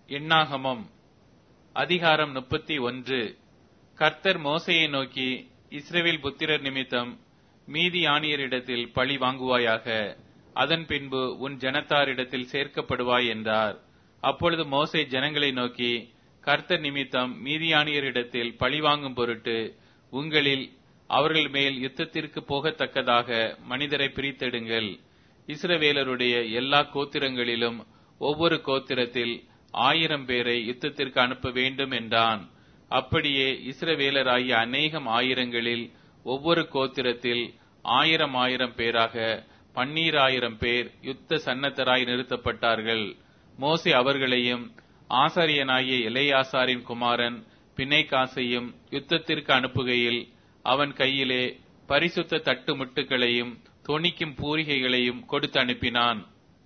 எண்ணாகமம் அதிகாரம் 31. கர்த்தர் மோசேயை நோக்கி, இஸ்ரவேல் புத்திரர் நிமித்தம் மீதியானியரிடத்தில் பழி வாங்குவாயாக, அதன் பின்பு உன் ஜனத்தாரிடத்தில் சேர்க்கப்படுவாய் என்றார். அப்பொழுது மோசே ஜனங்களை நோக்கி, கர்த்தர் நிமித்தம் மீதியானியரிடத்தில் பழி வாங்கும் பொருட்டு உங்களில் அவர்கள் மேல் யுத்தத்திற்கு போகத்தக்கதாக மனிதரை பிரித்தெடுங்கள். இஸ்ரவேலருடைய எல்லா கோத்திரங்களிலும் ஒவ்வொரு கோத்திரத்தில் 1000 பேரை யுத்தத்திற்கு அனுப்ப வேண்டும் என்றான். அப்படியே இஸ்ரவேலராகிய அநேகம் ஆயிரங்களில் ஒவ்வொரு கோத்திரத்தில் 1000 பேராக 12000 பேர் யுத்த சன்னத்தராய் நிறுத்தப்பட்டார்கள். மோசே அவர்களையும் ஆசாரியனாகிய எலெயாசாரின் குமாரன் பினெகாசையும் யுத்தத்திற்கு அனுப்புகையில் அவன் கையிலே பரிசுத்த தட்டு முட்டுகளையும் தொனிக்கும் பூரிகைகளையும் கொடுத்து அனுப்பினான்.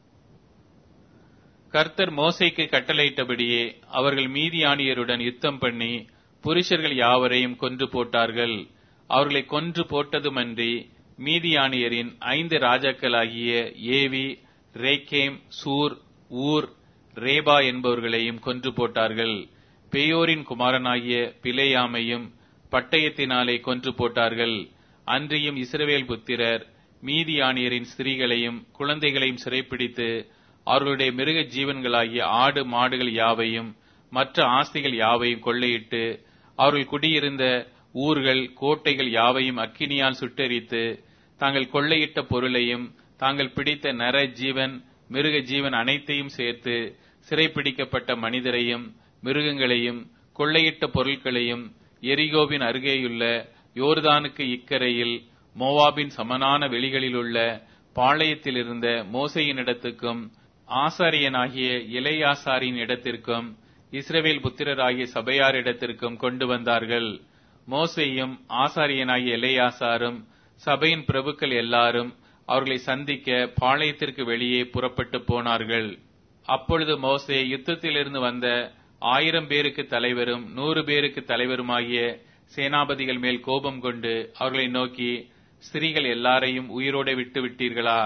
கர்த்தர் மோசேக்கு கட்டளையிட்டபடியே அவர்கள் மீதியானியருடன் யுத்தம் பண்ணி புருஷர்கள் யாவரையும் கொன்று போட்டார்கள். அவர்களை கொன்று போட்டதுமன்றி மீதியானியரின் 5 ராஜாக்களாகிய ஏவி, ரேக்கேம், சூர், ஊர், ரேபா என்பவர்களையும் கொன்று போட்டார்கள். பேயோரின் குமாரனாகிய பிலேயாமையும் பட்டயத்தினாலே கொன்று போட்டார்கள். அன்றியும் இஸ்ரவேல் புத்திரர் மீதியானியரின் ஸ்திரீகளையும் குழந்தைகளையும் சிறைப்பிடித்து அவர்களுடைய மிருக ஜீவன்களாகிய ஆடு மாடுகள் யாவையும் மற்ற ஆஸ்திகள் யாவையும் கொள்ளையிட்டு அவர்கள் குடியிருந்த ஊர்கள் கோட்டைகள் யாவையும் அக்கினியால் சுட்டெரித்து தாங்கள் கொள்ளையிட்ட பொருளையும் தாங்கள் பிடித்த நர ஜீவன் மிருக ஜீவன் அனைத்தையும் சேர்த்து சிறைப்பிடிக்கப்பட்ட மனிதரையும் மிருகங்களையும் கொள்ளையிட்ட பொருட்களையும் எரிகோவின் அருகேயுள்ள யோர்தானுக்கு இக்கரையில் மோவாபின் சமனான வெளிகளிலுள்ள பாளையத்தில் இருந்த மோசேயினிடத்துக்கும் ஆசாரியனாகிய எலெயாசாரின் இடத்திற்கும் இஸ்ரவேல் புத்திரராகிய சபையாரிடத்திற்கும் கொண்டு வந்தார்கள். மோசேயும் ஆசாரியனாகிய எலெயாசாரும் சபையின் பிரபுக்கள் எல்லாரும் அவர்களை சந்திக்க பாளையத்திற்கு வெளியே புறப்பட்டு போனார்கள். அப்பொழுது மோசே யுத்தத்திலிருந்து வந்த 1000 பேருக்கு தலைவரும் 100 பேருக்கு தலைவருமாகிய சேனாபதிகள் மேல் கோபம் கொண்டு அவர்களை நோக்கி, ஸ்திரீகள் எல்லாரையும் உயிரோடு விட்டு விட்டீர்களா?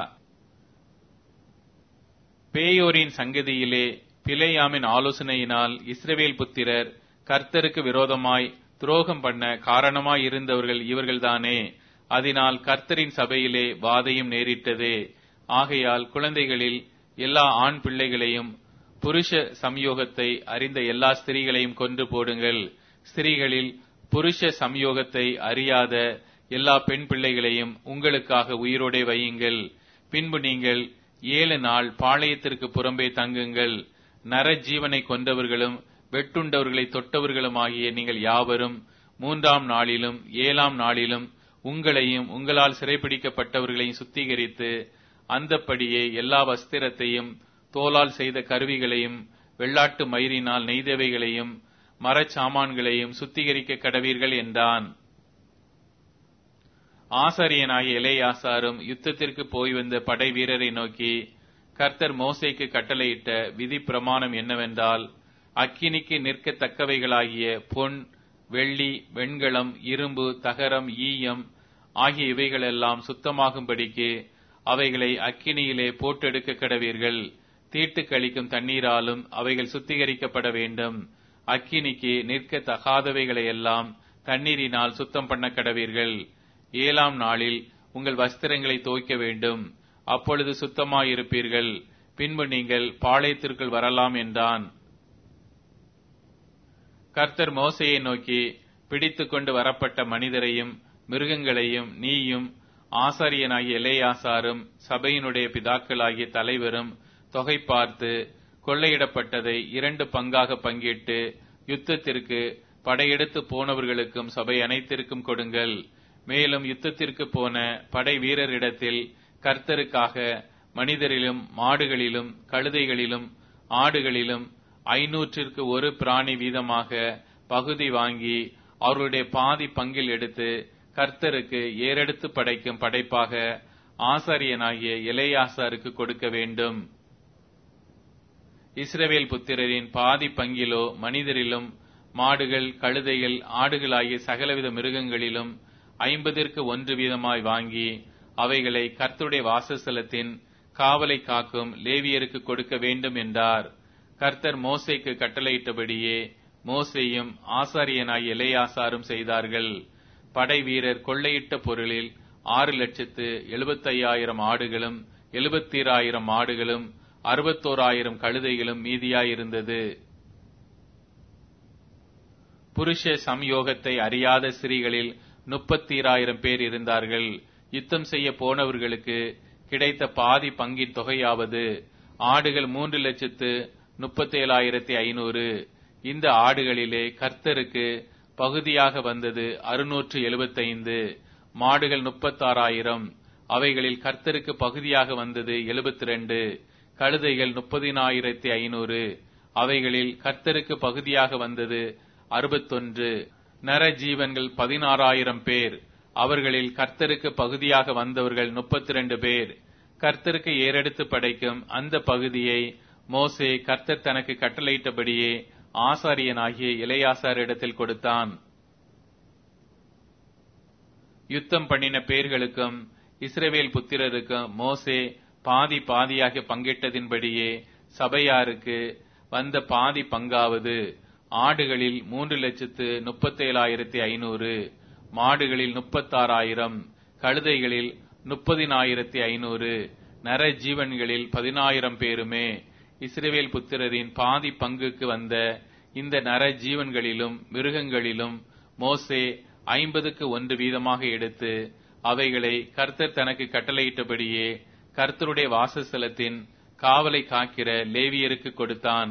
பேயோரின் சங்கதியிலே பிலேயாமின் ஆலோசனையினால் இஸ்ரவேல் புத்திரர் கர்த்தருக்கு விரோதமாய் துரோகம் பண்ண காரணமாய் இருந்தவர்கள் இவர்கள்தானே. அதனால் கர்த்தரின் சபையிலே வாதையும் நேரிட்டதே. ஆகையால் குழந்தைகளில் எல்லா ஆண் பிள்ளைகளையும் புருஷ சம்யோகத்தை அறிந்த எல்லா ஸ்திரீகளையும் கொன்று போடுங்கள். ஸ்திரீகளில் புருஷ சம்யோகத்தை அறியாத எல்லா பெண் பிள்ளைகளையும் உங்களுக்காக உயிரோடே வையுங்கள். பின்பு நீங்கள் 7 நாள் பாளையத்திற்கு புறம்பே தங்குங்கள். நர ஜீவனை கொண்டவர்களும் வெட்டுண்டவர்களை தொட்டவர்களுமாகிய நீங்கள் யாவரும் 3ஆம் நாளிலும் 7ஆம் நாளிலும் உங்களையும் உங்களால் சிறைப்பிடிக்கப்பட்டவர்களையும் சுத்திகரித்து அந்தப்படியே எல்லா வஸ்திரத்தையும் தோலால் செய்த கருவிகளையும் வெள்ளாட்டு மயிரினால் நெய்தவைகளையும் மரச்சாமான்களையும் சுத்திகரிக்க கடவீர்கள் என்றான். ஆசாரியனாகிய எலெயாசாரும் யுத்தத்திற்கு போய் வந்த படை வீரரை நோக்கி, கர்த்தர் மோசேக்கு கட்டளையிட்ட விதி பிரமாணம் என்னவென்றால், அக்கினிக்கு நிற்கத்தக்கவைகளாகிய பொன், வெள்ளி, வெண்கலம், இரும்பு, தகரம், ஈயம் ஆகிய இவைகளெல்லாம் சுத்தமாகும்படிக்கு அவைகளை அக்கினியிலே போட்டெடுக்க கடவீர்கள். தீட்டு கழிக்கும் தண்ணீராலும் அவைகள் சுத்திகரிக்கப்பட வேண்டும். அக்கினிக்கு நிற்கத்தகாதவைகளையெல்லாம் தண்ணீரினால் சுத்தம் பண்ண கடவீர்கள். 7ஆம் நாளில் உங்கள் வஸ்திரங்களை துவைக்க வேண்டும். அப்பொழுது சுத்தமாயிருப்பீர்கள். பின்பு நீங்கள் பாளையத்திற்குள் வரலாம் என்றான். கர்த்தர் மோசேயை நோக்கி, பிடித்து கொண்டு வரப்பட்ட மனிதரையும் மிருகங்களையும் நீயும் ஆசாரியனாகிய எலெயாசாரும் சபையினுடைய பிதாக்களாகிய தலைவரும் தொகை பார்த்து கொள்ளையிடப்பட்டதை 2 பங்காக பங்கிட்டு யுத்தத்திற்கு படையெடுத்து போனவர்களுக்கும் சபை அனைத்திற்கும் கொடுங்கள். மேலும் யுத்தத்திற்கு போன படை வீரரிடத்தில் கர்த்தருக்காக மனிதரிலும் மாடுகளிலும் கழுதைகளிலும் ஆடுகளிலும் 500ற்கு 1 பிராணி வீதமாக பகுதி வாங்கி அவர்களுடைய பாதி பங்கில் எடுத்து கர்த்தருக்கு ஏறெடுத்து படைக்கும் படைப்பாக ஆசாரியனாகிய எலெயாசாருக்கு கொடுக்க வேண்டும். இஸ்ரவேல் புத்திரரின் பாதி பங்கிலோ மனிதரிலும் மாடுகள் கழுதைகள் ஆடுகளாகிய சகலவித மிருகங்களிலும் 50ற்கு 1 வீதமாய் வாங்கி அவைகளை கர்த்தருடைய வாசஸ்தலத்தின் காவலை காக்கும் லேவியருக்கு கொடுக்க வேண்டும் என்றார். கர்த்தர் மோசேக்கு கட்டளையிட்டபடியே மோசேயும் ஆசாரியனாகிய எலெயாசாரும் செய்தார்கள். படை வீரர் கொள்ளையிட்ட பொருளில் 6,75,000 ஆடுகளும் 70,000 மாடுகளும் 61,000 கழுதைகளும் மீதியாயிருந்தது. புருஷ சம்யோகத்தை அறியாத ஸ்திரீகளில் 32,000 பேர் இருந்தார்கள். யுத்தம் செய்ய போனவர்களுக்கு கிடைத்த பாதி பங்கின் தொகையாவது ஆடுகள் 3,37,500. இந்த ஆடுகளிலே கர்த்தருக்கு பகுதியாக வந்தது 675. மாடுகள் 36,000. அவைகளில் கர்த்தருக்கு பகுதியாக வந்தது 72. கழுதைகள் 30,500. அவைகளில் கர்த்தருக்கு பகுதியாக வந்தது 61. நர ஜீவன்கள் 16,000 பேர். அவர்களில் கர்த்தருக்கு பகுதியாக வந்தவர்கள் 32 பேர். கர்த்தருக்கு ஏறெடுத்து படைக்கும் அந்த பகுதியை மோசே கர்த்தர் தனக்கு கட்டளையிட்டபடியே ஆசாரியனாகிய எலெயாசாரிடத்தில் கொடுத்தான். யுத்தம் பண்ணின பேர்களுக்கும் இஸ்ரவேல் புத்திரருக்கும் மோசே பாதி பாதியாக பங்கிட்டதின்படியே சபையாருக்கு வந்த பாதி பங்காவது ஆடுகளில் 3,37,500, மாடுகளில் 36,000, கழுதைகளில் 30,500, நர ஜீவன்களில் 10,000 பேருமே. இஸ்ரவேல் புத்திரரின் பாதி பங்குக்கு வந்த இந்த நர ஜீவன்களிலும் மிருகங்களிலும் மோசே 50 வீதமாக எடுத்து அவைகளை கர்த்தர் தனக்கு கட்டளையிட்டபடியே கர்த்தருடைய வாசஸ்தலத்தின் காவலை காக்கிற லேவியருக்கு கொடுத்தான்.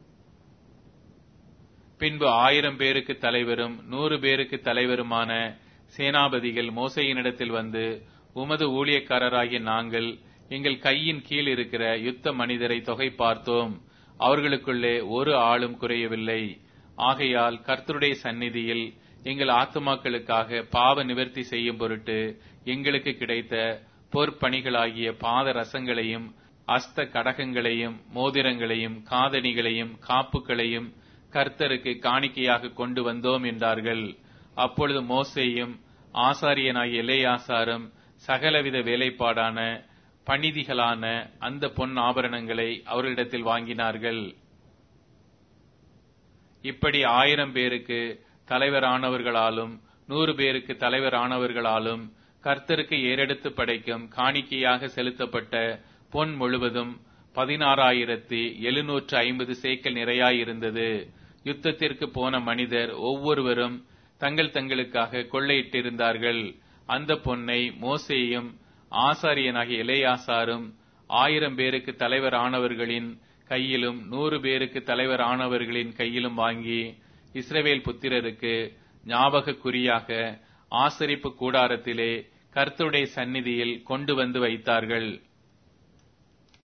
பின்பு 1000 பேருக்கு தலைவரும் 100 பேருக்கு தலைவருமான சேனாபதிகள் மோசேயினிடத்தில் வந்து, உமது ஊழியக்காரராகிய நாங்கள் எங்கள் கையின் கீழ் இருக்கிற யுத்த மனிதரை தொகை பார்த்தோம். அவர்களுக்குள்ளே ஒரு ஆளும் குறையவில்லை. ஆகையால் கர்த்தருடைய சந்நிதியில் எங்கள் ஆத்துமாக்களுக்காக பாவ நிவர்த்தி செய்யும் பொருட்டு எங்களுக்கு கிடைத்த பொற்பணிகளாகிய பாத ரசங்களையும் அஸ்த கடகங்களையும் மோதிரங்களையும் காதணிகளையும் காப்புகளையும் கர்த்தருக்கு காணிக்கையாக கொண்டு வந்தோம் என்றார்கள். அப்பொழுது மோசேயும் ஆசாரியனாகிய எலெயாசாரும் சகலவித வேலைப்பாடான பணிதிகளான அந்த பொன் ஆபரணங்களை அவர்களிடத்தில் வாங்கினார்கள். இப்படி 1000 பேருக்கு தலைவரானவர்களாலும் 100 பேருக்கு தலைவரானவர்களாலும் கர்த்தருக்கு ஏறெடுத்து படைக்கும் காணிக்கையாக செலுத்தப்பட்ட பொன் முழுவதும் 16,750 சேக்கல் நிறையாயிருந்தது. யுத்தத்திற்கு போன மனிதர் ஒவ்வொருவரும் தங்கள் தங்களுக்காக கொள்ளையிட்டிருந்தார்கள். அந்த பொன்னை மோசேயும் ஆசாரியனாகிய எலெயாசாரும் 1000 பேருக்கு தலைவரானவர்களின் கையிலும் 100 பேருக்கு தலைவரானவர்களின் கையிலும் வாங்கி இஸ்ரவேல் புத்திரருக்கு ஞாபக குறியாக ஆசரிப்பு கூடாரத்திலே கர்த்தருடைய சந்நிதியில் கொண்டு வந்து வைத்தார்கள்.